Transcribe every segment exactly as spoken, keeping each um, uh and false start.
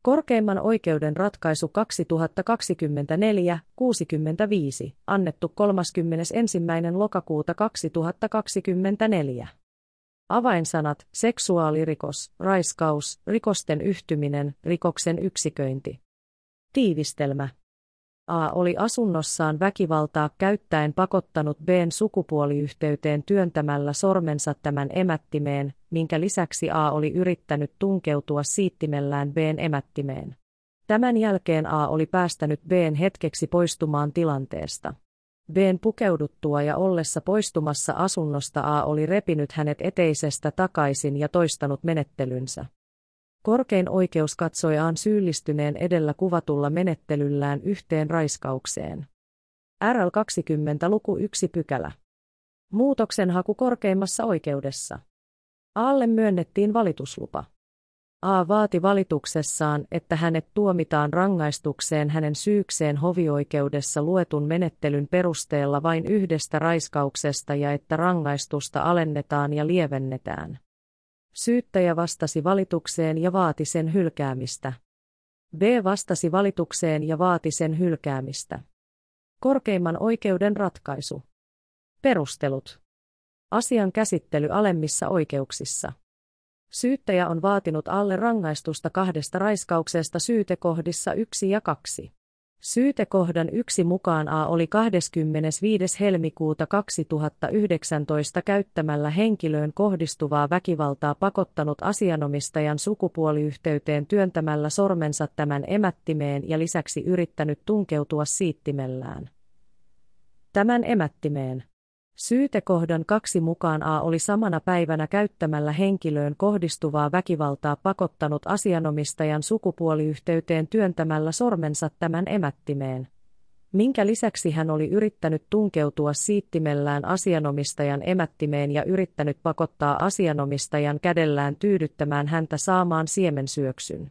Korkeimman oikeuden ratkaisu kaksituhattakaksikymmentäneljä kuusikymmentäviisi, annettu kolmaskymmenesensimmäinen lokakuuta kaksituhattakaksikymmentäneljä. Avainsanat: seksuaalirikos, raiskaus, rikosten yhtyminen, rikoksen yksiköinti. Tiivistelmä. A oli asunnossaan väkivaltaa käyttäen pakottanut B:n sukupuoliyhteyteen työntämällä sormensa tämän emättimeen, minkä lisäksi A oli yrittänyt tunkeutua siittimellään B:n emättimeen. Tämän jälkeen A oli päästänyt B:n hetkeksi poistumaan tilanteesta. B:n pukeuduttua ja ollessa poistumassa asunnosta A oli repinyt hänet eteisestä takaisin ja toistanut menettelynsä. Korkein oikeus katsoi A:n syyllistyneen edellä kuvatulla menettelyllään yhteen raiskaukseen. R L kaksikymmentä luku yksi pykälä. Muutoksenhaku korkeimmassa oikeudessa. Aalle myönnettiin valituslupa. A vaati valituksessaan, että hänet tuomitaan rangaistukseen hänen syykseen hovioikeudessa luetun menettelyn perusteella vain yhdestä raiskauksesta ja että rangaistusta alennetaan ja lievennetään. Syyttäjä vastasi valitukseen ja vaati sen hylkäämistä. B vastasi valitukseen ja vaati sen hylkäämistä. Korkeimman oikeuden ratkaisu. Perustelut. Asian käsittely alemmissa oikeuksissa. Syyttäjä on vaatinut Aalle rangaistusta kahdesta raiskauksesta syytekohdissa yksi ja kaksi. Syytekohdan yksi mukaan A oli kahdeskymmenesviides helmikuuta kaksituhattayhdeksäntoista käyttämällä henkilöön kohdistuvaa väkivaltaa pakottanut asianomistajan sukupuoliyhteyteen työntämällä sormensa tämän emättimeen ja lisäksi yrittänyt tunkeutua siittimellään tämän emättimeen. Syytekohdan kaksi mukaan A oli samana päivänä käyttämällä henkilöön kohdistuvaa väkivaltaa pakottanut asianomistajan sukupuoliyhteyteen työntämällä sormensa tämän emättimeen, minkä lisäksi hän oli yrittänyt tunkeutua siittimellään asianomistajan emättimeen ja yrittänyt pakottaa asianomistajan kädellään tyydyttämään häntä saamaan siemensyöksyn.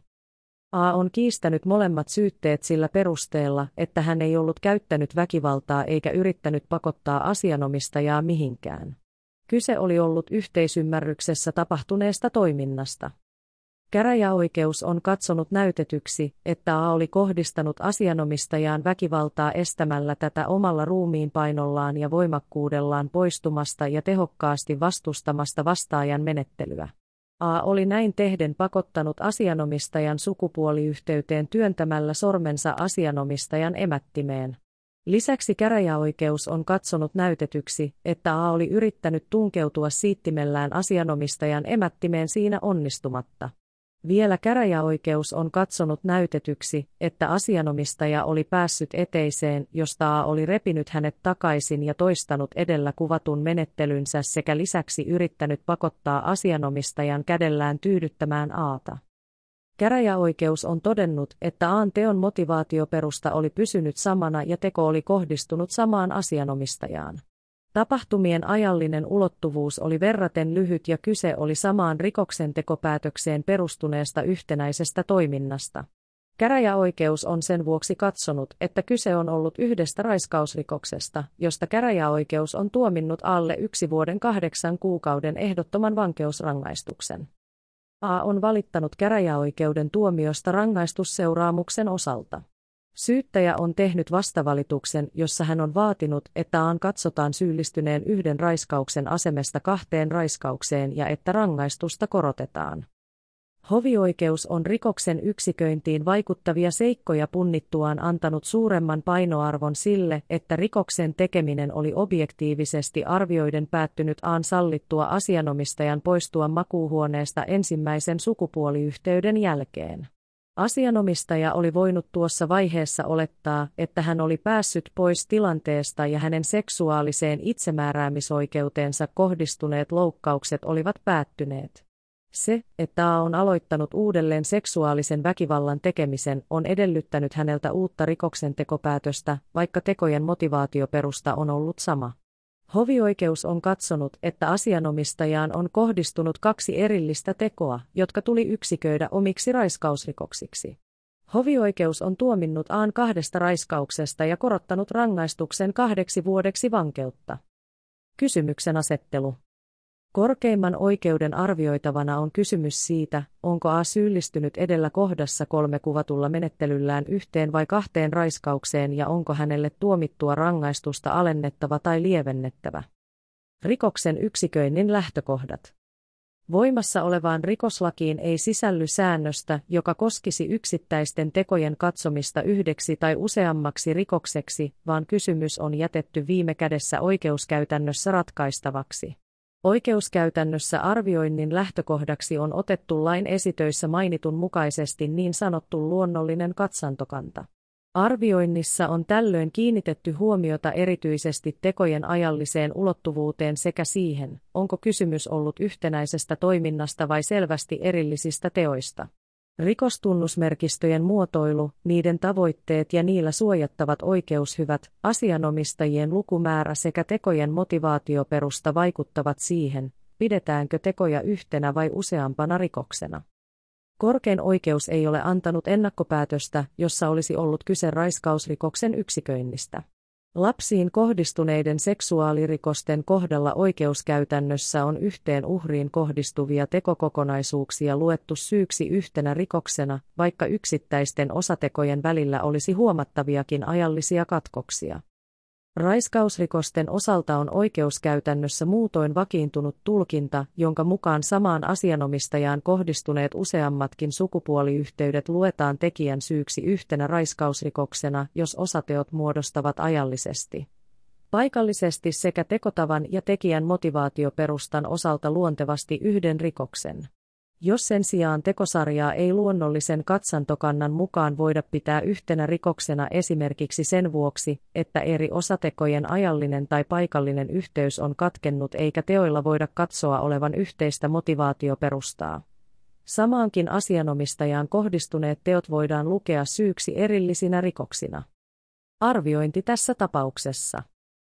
A on kiistänyt molemmat syytteet sillä perusteella, että hän ei ollut käyttänyt väkivaltaa eikä yrittänyt pakottaa asianomistajaa mihinkään. Kyse oli ollut yhteisymmärryksessä tapahtuneesta toiminnasta. Käräjäoikeus on katsonut näytetyksi, että A oli kohdistanut asianomistajaan väkivaltaa estämällä tätä omalla ruumiinpainollaan ja voimakkuudellaan poistumasta ja tehokkaasti vastustamasta vastaajan menettelyä. A oli näin tehden pakottanut asianomistajan sukupuoliyhteyteen työntämällä sormensa asianomistajan emättimeen. Lisäksi käräjäoikeus on katsonut näytetyksi, että A oli yrittänyt tunkeutua siittimellään asianomistajan emättimeen siinä onnistumatta. Vielä käräjäoikeus on katsonut näytetyksi, että asianomistaja oli päässyt eteiseen, josta A oli repinyt hänet takaisin ja toistanut edellä kuvatun menettelynsä sekä lisäksi yrittänyt pakottaa asianomistajan kädellään tyydyttämään A:ta. Käräjäoikeus on todennut, että A:n teon motivaatioperusta oli pysynyt samana ja teko oli kohdistunut samaan asianomistajaan. Tapahtumien ajallinen ulottuvuus oli verraten lyhyt ja kyse oli samaan rikoksentekopäätökseen perustuneesta yhtenäisestä toiminnasta. Käräjäoikeus on sen vuoksi katsonut, että kyse on ollut yhdestä raiskausrikoksesta, josta käräjäoikeus on tuominnut alle yksi vuoden kahdeksan kuukauden ehdottoman vankeusrangaistuksen. A on valittanut käräjäoikeuden tuomiosta rangaistusseuraamuksen osalta. Syyttäjä on tehnyt vastavalituksen, jossa hän on vaatinut, että A:n katsotaan syyllistyneen yhden raiskauksen asemesta kahteen raiskaukseen ja että rangaistusta korotetaan. Hovioikeus on rikoksen yksiköintiin vaikuttavia seikkoja punnittuaan antanut suuremman painoarvon sille, että rikoksen tekeminen oli objektiivisesti arvioiden päättynyt A:n sallittua asianomistajan poistua makuuhuoneesta ensimmäisen sukupuoliyhteyden jälkeen. Asianomistaja oli voinut tuossa vaiheessa olettaa, että hän oli päässyt pois tilanteesta ja hänen seksuaaliseen itsemääräämisoikeuteensa kohdistuneet loukkaukset olivat päättyneet. Se, että A on aloittanut uudelleen seksuaalisen väkivallan tekemisen, on edellyttänyt häneltä uutta rikoksentekopäätöstä, vaikka tekojen motivaatioperusta on ollut sama. Hovioikeus on katsonut, että asianomistajaan on kohdistunut kaksi erillistä tekoa, jotka tuli yksiköidä omiksi raiskausrikoksiksi. Hovioikeus on tuominnut A:n kahdesta raiskauksesta ja korottanut rangaistuksen kahdeksi vuodeksi vankeutta. Kysymyksen asettelu. Korkeimman oikeuden arvioitavana on kysymys siitä, onko A syyllistynyt edellä kohdassa kolme kuvatulla menettelyllään yhteen vai kahteen raiskaukseen ja onko hänelle tuomittua rangaistusta alennettava tai lievennettävä. Rikoksen yksiköinnin lähtökohdat. Voimassa olevaan rikoslakiin ei sisälly säännöstä, joka koskisi yksittäisten tekojen katsomista yhdeksi tai useammaksi rikokseksi, vaan kysymys on jätetty viime kädessä oikeuskäytännössä ratkaistavaksi. Oikeuskäytännössä arvioinnin lähtökohdaksi on otettu lain esitöissä mainitun mukaisesti niin sanottu luonnollinen katsantokanta. Arvioinnissa on tällöin kiinnitetty huomiota erityisesti tekojen ajalliseen ulottuvuuteen sekä siihen, onko kysymys ollut yhtenäisestä toiminnasta vai selvästi erillisistä teoista. Rikostunnusmerkistöjen muotoilu, niiden tavoitteet ja niillä suojattavat oikeushyvät, asianomistajien lukumäärä sekä tekojen motivaatioperusta vaikuttavat siihen, pidetäänkö tekoja yhtenä vai useampana rikoksena. Korkein oikeus ei ole antanut ennakkopäätöstä, jossa olisi ollut kyse raiskausrikoksen yksiköinnistä. Lapsiin kohdistuneiden seksuaalirikosten kohdalla oikeuskäytännössä on yhteen uhriin kohdistuvia tekokokonaisuuksia luettu syyksi yhtenä rikoksena, vaikka yksittäisten osatekojen välillä olisi huomattaviakin ajallisia katkoksia. Raiskausrikosten osalta on oikeuskäytännössä muutoin vakiintunut tulkinta, jonka mukaan samaan asianomistajaan kohdistuneet useammatkin sukupuoliyhteydet luetaan tekijän syyksi yhtenä raiskausrikoksena, jos osateot muodostavat ajallisesti, paikallisesti sekä tekotavan ja tekijän motivaatioperustan osalta luontevasti yhden rikoksen. Jos sen sijaan tekosarjaa ei luonnollisen katsantokannan mukaan voida pitää yhtenä rikoksena esimerkiksi sen vuoksi, että eri osatekojen ajallinen tai paikallinen yhteys on katkennut eikä teoilla voida katsoa olevan yhteistä motivaatioperustaa. Samaankin asianomistajaan kohdistuneet teot voidaan lukea syyksi erillisinä rikoksina. Arviointi tässä tapauksessa.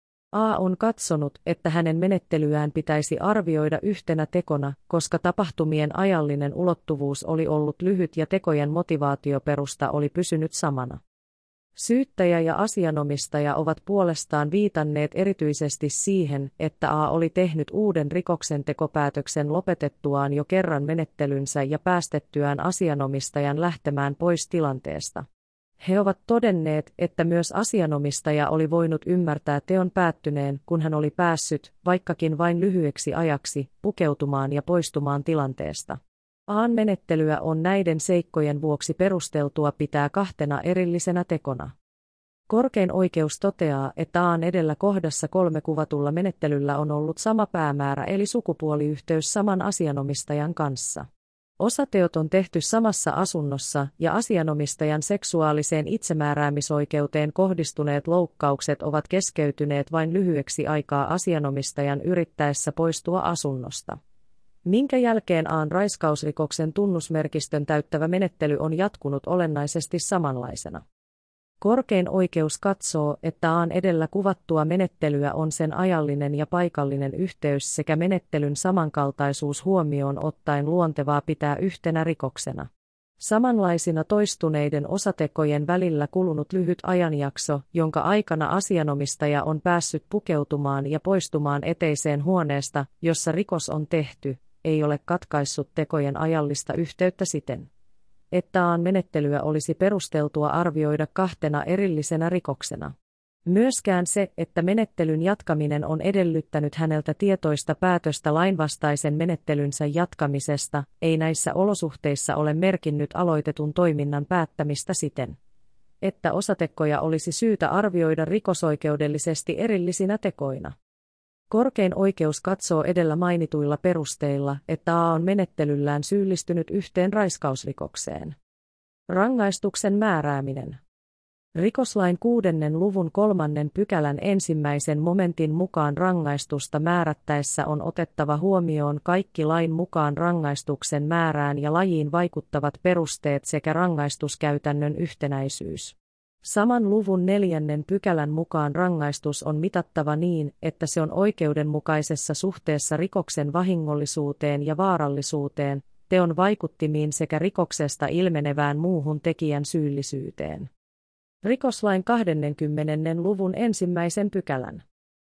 A on katsonut, että hänen menettelyään pitäisi arvioida yhtenä tekona, koska tapahtumien ajallinen ulottuvuus oli ollut lyhyt ja tekojen motivaatioperusta oli pysynyt samana. Syyttäjä ja asianomistaja ovat puolestaan viitanneet erityisesti siihen, että A oli tehnyt uuden rikoksentekopäätöksen lopetettuaan jo kerran menettelynsä ja päästettyään asianomistajan lähtemään pois tilanteesta. He ovat todenneet, että myös asianomistaja oli voinut ymmärtää teon päättyneen, kun hän oli päässyt, vaikkakin vain lyhyeksi ajaksi, pukeutumaan ja poistumaan tilanteesta. A:n menettelyä on näiden seikkojen vuoksi perusteltua pitää kahtena erillisenä tekona. Korkein oikeus toteaa, että A:n edellä kohdassa kolme kuvatulla menettelyllä on ollut sama päämäärä eli sukupuoliyhteys saman asianomistajan kanssa. Osateot on tehty samassa asunnossa ja asianomistajan seksuaaliseen itsemääräämisoikeuteen kohdistuneet loukkaukset ovat keskeytyneet vain lyhyeksi aikaa asianomistajan yrittäessä poistua asunnosta, minkä jälkeen A:n raiskausrikoksen tunnusmerkistön täyttävä menettely on jatkunut olennaisesti samanlaisena. Korkein oikeus katsoo, että A:n edellä kuvattua menettelyä on sen ajallinen ja paikallinen yhteys sekä menettelyn samankaltaisuus huomioon ottaen luontevaa pitää yhtenä rikoksena. Samanlaisina toistuneiden osatekojen välillä kulunut lyhyt ajanjakso, jonka aikana asianomistaja on päässyt pukeutumaan ja poistumaan eteiseen huoneesta, jossa rikos on tehty, ei ole katkaissut tekojen ajallista yhteyttä siten, että A:n menettelyä olisi perusteltua arvioida kahtena erillisenä rikoksena. Myöskään se, että menettelyn jatkaminen on edellyttänyt häneltä tietoista päätöstä lainvastaisen menettelynsä jatkamisesta, ei näissä olosuhteissa ole merkinnyt aloitetun toiminnan päättämistä siten, että osatekoja olisi syytä arvioida rikosoikeudellisesti erillisinä tekoina. Korkein oikeus katsoo edellä mainituilla perusteilla, että A on menettelyllään syyllistynyt yhteen raiskausrikokseen. Rangaistuksen määrääminen. Rikoslain kuudennen luvun kolmannen pykälän ensimmäisen momentin mukaan rangaistusta määrättäessä on otettava huomioon kaikki lain mukaan rangaistuksen määrään ja lajiin vaikuttavat perusteet sekä rangaistuskäytännön yhtenäisyys. Saman luvun neljännen pykälän mukaan rangaistus on mitattava niin, että se on oikeudenmukaisessa suhteessa rikoksen vahingollisuuteen ja vaarallisuuteen, teon vaikuttimiin sekä rikoksesta ilmenevään muuhun tekijän syyllisyyteen. Rikoslain kahdenkymmenen luvun ensimmäisen pykälän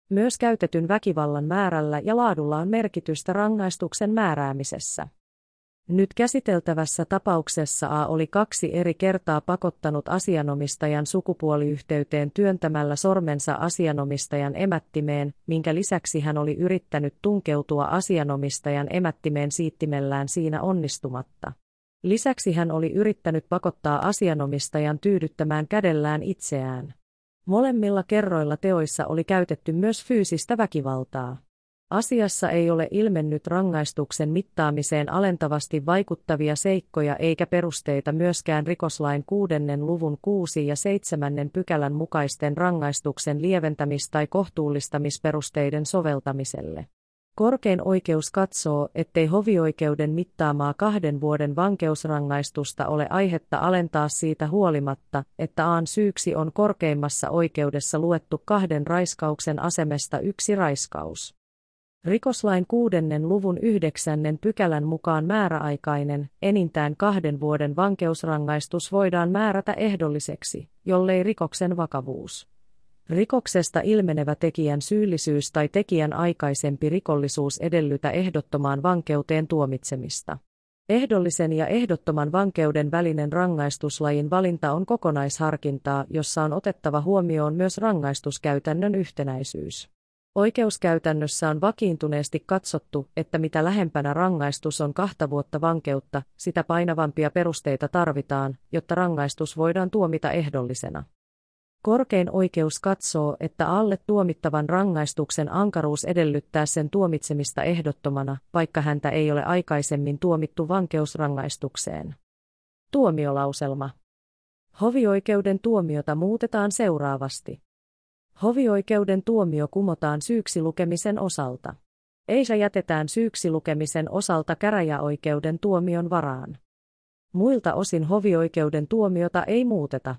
Myös käytetyn väkivallan määrällä ja laadulla on merkitystä rangaistuksen määräämisessä. Nyt käsiteltävässä tapauksessa A oli kaksi eri kertaa pakottanut asianomistajan sukupuoliyhteyteen työntämällä sormensa asianomistajan emättimeen, minkä lisäksi hän oli yrittänyt tunkeutua asianomistajan emättimeen siittimellään siinä onnistumatta. Lisäksi hän oli yrittänyt pakottaa asianomistajan tyydyttämään kädellään itseään. Molemmilla kerroilla teoissa oli käytetty myös fyysistä väkivaltaa. Asiassa ei ole ilmennyt rangaistuksen mittaamiseen alentavasti vaikuttavia seikkoja eikä perusteita myöskään rikoslain kuudennen luvun kuusi ja seitsemännen pykälän mukaisten rangaistuksen lieventämis- tai kohtuullistamisperusteiden soveltamiselle. Korkein oikeus katsoo, ettei hovioikeuden mittaamaa kahden vuoden vankeusrangaistusta ole aihetta alentaa siitä huolimatta, että A:n syyksi on korkeimmassa oikeudessa luettu kahden raiskauksen asemesta yksi raiskaus. Rikoslain kuudennen luvun yhdeksännen pykälän mukaan määräaikainen, enintään kahden vuoden vankeusrangaistus voidaan määrätä ehdolliseksi, jollei rikoksen vakavuus, rikoksesta ilmenevä tekijän syyllisyys tai tekijän aikaisempi rikollisuus edellytä ehdottomaan vankeuteen tuomitsemista. Ehdollisen ja ehdottoman vankeuden välinen rangaistuslajin valinta on kokonaisharkintaa, jossa on otettava huomioon myös rangaistuskäytännön yhtenäisyys. Oikeuskäytännössä on vakiintuneesti katsottu, että mitä lähempänä rangaistus on kahta vuotta vankeutta, sitä painavampia perusteita tarvitaan, jotta rangaistus voidaan tuomita ehdollisena. Korkein oikeus katsoo, että alle tuomittavan rangaistuksen ankaruus edellyttää sen tuomitsemista ehdottomana, vaikka häntä ei ole aikaisemmin tuomittu vankeusrangaistukseen. Tuomiolauselma. Hovioikeuden tuomiota muutetaan seuraavasti. Hovioikeuden tuomio kumotaan syyksi lukemisen osalta. Eisä jätetään syyksi lukemisen osalta käräjäoikeuden tuomion varaan. Muilta osin hovioikeuden tuomiota ei muuteta.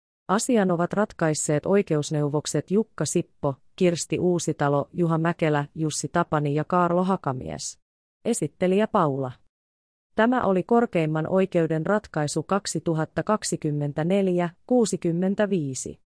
Asian ovat ratkaisseet oikeusneuvokset Jukka Sippo, Kirsti Uusitalo, Juha Mäkelä, Jussi Tapani ja Kaarlo Hakamies. Esittelijä Paula. Tämä oli korkeimman oikeuden ratkaisu kaksituhattakaksikymmentäneljä kuusikymmentäviisi.